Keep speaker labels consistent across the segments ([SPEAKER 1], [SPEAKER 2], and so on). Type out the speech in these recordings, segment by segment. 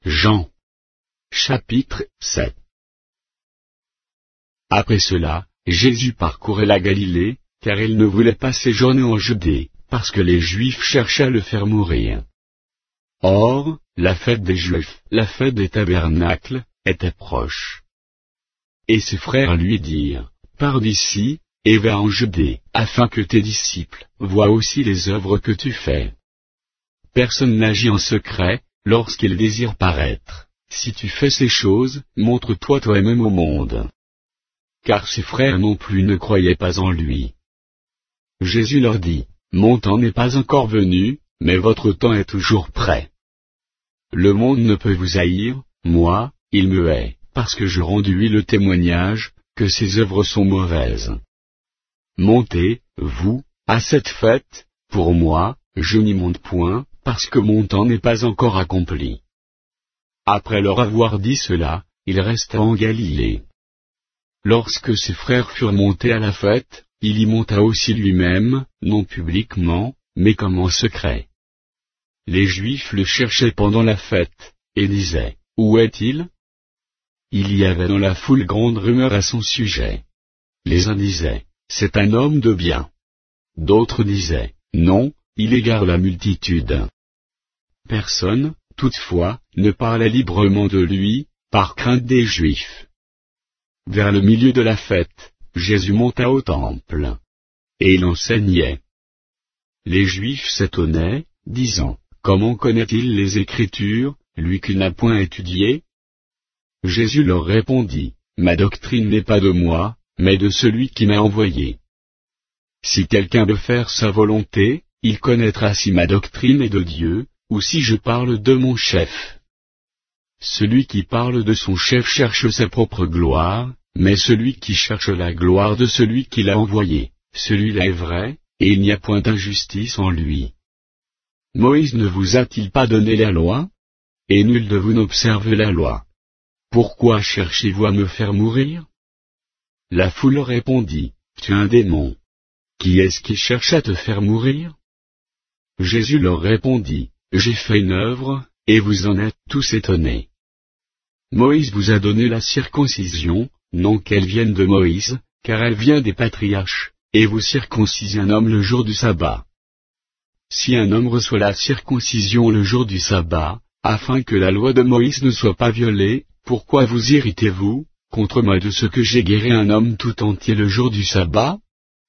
[SPEAKER 1] Jean. Chapitre 7. Après cela, Jésus parcourait la Galilée, car il ne voulait pas séjourner en Judée, parce que les Juifs cherchaient à le faire mourir. Or, la fête des Juifs, la fête des tabernacles, était proche. Et ses frères lui dirent, pars d'ici, et va en Judée, afin que tes disciples voient aussi les œuvres que tu fais. Personne n'agit en secret, lorsqu'il désire paraître. Si tu fais ces choses, montre-toi toi-même au monde. Car ses frères non plus ne croyaient pas en lui. Jésus leur dit, mon temps n'est pas encore venu, mais votre temps est toujours prêt. Le monde ne peut vous haïr, moi, il me hait, parce que je rends lui le témoignage, que ses œuvres sont mauvaises. Montez, vous, à cette fête, pour moi, je n'y monte point, parce que mon temps n'est pas encore accompli. Après leur avoir dit cela, il resta en Galilée. Lorsque ses frères furent montés à la fête, il y monta aussi lui-même, non publiquement, mais comme en secret. Les Juifs le cherchaient pendant la fête, et disaient, où est-il? Il y avait dans la foule grande rumeur à son sujet. Les uns disaient, c'est un homme de bien. D'autres disaient, non, il égare la multitude. Personne, toutefois, ne parlait librement de lui, par crainte des Juifs. Vers le milieu de la fête, Jésus monta au temple. Et il enseignait. Les Juifs s'étonnaient, disant, comment connaît-il les Écritures, lui qui n'a point étudié? Jésus leur répondit, ma doctrine n'est pas de moi, mais de celui qui m'a envoyé. Si quelqu'un veut faire sa volonté, il connaîtra si ma doctrine est de Dieu, ou si je parle de mon chef. Celui qui parle de son chef cherche sa propre gloire, mais celui qui cherche la gloire de celui qui l'a envoyé, celui-là est vrai, et il n'y a point d'injustice en lui. Moïse ne vous a-t-il pas donné la loi? Et nul de vous n'observe la loi. Pourquoi cherchez-vous à me faire mourir? La foule répondit, tu es un démon. Qui est-ce qui cherche à te faire mourir? Jésus leur répondit, j'ai fait une œuvre, et vous en êtes tous étonnés. Moïse vous a donné la circoncision, non qu'elle vienne de Moïse, car elle vient des patriarches, et vous circoncisez un homme le jour du sabbat. Si un homme reçoit la circoncision le jour du sabbat, afin que la loi de Moïse ne soit pas violée, pourquoi vous irritez-vous, contre moi de ce que j'ai guéri un homme tout entier le jour du sabbat?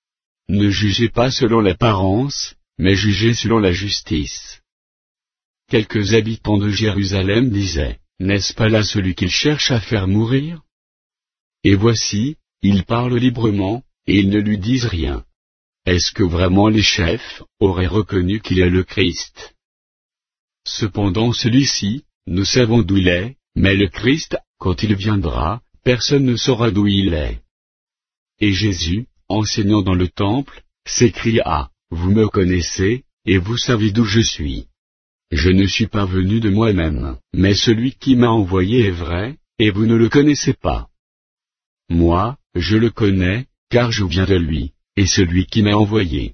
[SPEAKER 1] Ne jugez pas selon l'apparence, mais jugez selon la justice. Quelques habitants de Jérusalem disaient, n'est-ce pas là celui qu'ils cherchent à faire mourir? Et voici, il parle librement, et ils ne lui disent rien. Est-ce que vraiment les chefs auraient reconnu qu'il est le Christ? Cependant celui-ci, nous savons d'où il est, mais le Christ, quand il viendra, personne ne saura d'où il est. Et Jésus, enseignant dans le temple, s'écria, vous me connaissez, et vous savez d'où je suis. Je ne suis pas venu de moi-même, mais celui qui m'a envoyé est vrai, et vous ne le connaissez pas. Moi, je le connais, car je viens de lui, et celui qui m'a envoyé.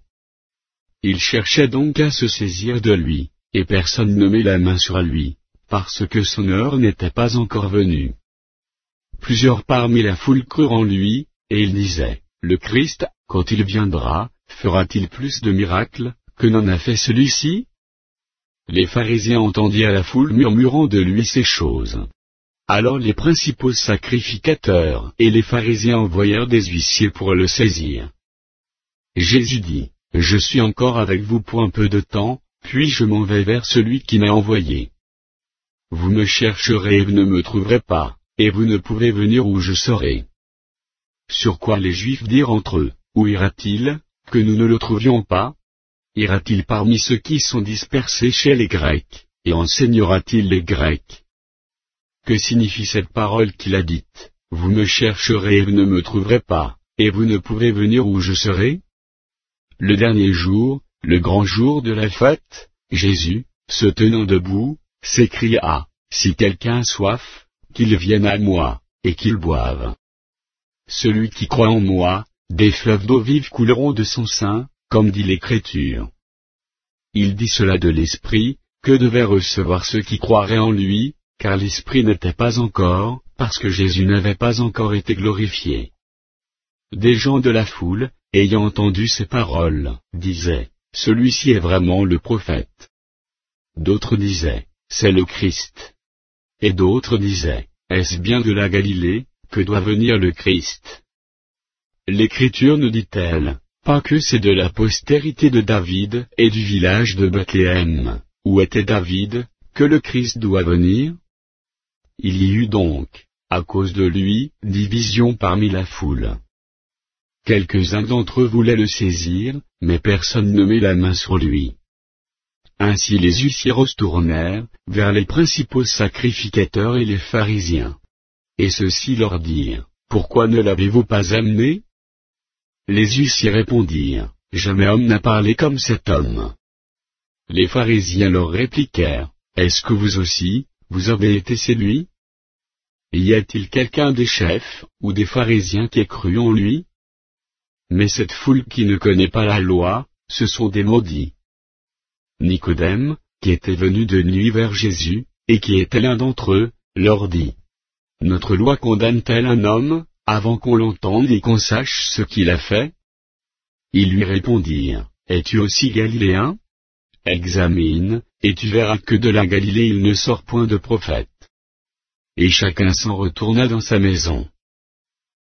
[SPEAKER 1] Il cherchait donc à se saisir de lui, et personne ne met la main sur lui, parce que son heure n'était pas encore venue. Plusieurs parmi la foule crurent en lui, et ils disaient, le Christ, quand il viendra, fera-t-il plus de miracles, que n'en a fait celui-ci? Les pharisiens entendirent la foule murmurant de lui ces choses. Alors les principaux sacrificateurs et les pharisiens envoyèrent des huissiers pour le saisir. Jésus dit, je suis encore avec vous pour un peu de temps, puis je m'en vais vers celui qui m'a envoyé. Vous me chercherez et vous ne me trouverez pas, et vous ne pourrez venir où je serai. Sur quoi les Juifs dirent entre eux, où ira-t-il, que nous ne le trouvions pas? Ira-t-il parmi ceux qui sont dispersés chez les Grecs, et enseignera-t-il les Grecs? Que signifie cette parole qu'il a dite, vous me chercherez et vous ne me trouverez pas, et vous ne pourrez venir où je serai? Le dernier jour, le grand jour de la fête, Jésus, se tenant debout, s'écria, si quelqu'un a soif, qu'il vienne à moi, et qu'il boive. Celui qui croit en moi, des fleuves d'eau vive couleront de son sein, comme dit l'Écriture. Il dit cela de l'Esprit, que devaient recevoir ceux qui croiraient en lui, car l'Esprit n'était pas encore, parce que Jésus n'avait pas encore été glorifié. Des gens de la foule, ayant entendu ces paroles, disaient, « Celui-ci est vraiment le prophète. » D'autres disaient, « C'est le Christ. » Et d'autres disaient, « Est-ce bien de la Galilée, que doit venir le Christ ?» L'Écriture nous dit-elle, pas que c'est de la postérité de David et du village de Bethléem, où était David, que le Christ doit venir? Il y eut donc, à cause de lui, division parmi la foule. Quelques-uns d'entre eux voulaient le saisir, mais personne ne mit la main sur lui. Ainsi les huissiers retournèrent vers les principaux sacrificateurs et les pharisiens. Et ceux-ci leur dirent, « Pourquoi ne l'avez-vous pas amené ?» Les huissiers répondirent, « Jamais homme n'a parlé comme cet homme. » Les pharisiens leur répliquèrent, « Est-ce que vous aussi, vous avez été séduits? Y a-t-il quelqu'un des chefs, ou des pharisiens qui ait cru en lui? Mais cette foule qui ne connaît pas la loi, ce sont des maudits. » Nicodème, qui était venu de nuit vers Jésus, et qui était l'un d'entre eux, leur dit, « Notre loi condamne-t-elle un homme, avant qu'on l'entende et qu'on sache ce qu'il a fait? » Ils lui répondirent, « Es-tu aussi galiléen? Examine, et tu verras que de la Galilée il ne sort point de prophète. » Et chacun s'en retourna dans sa maison.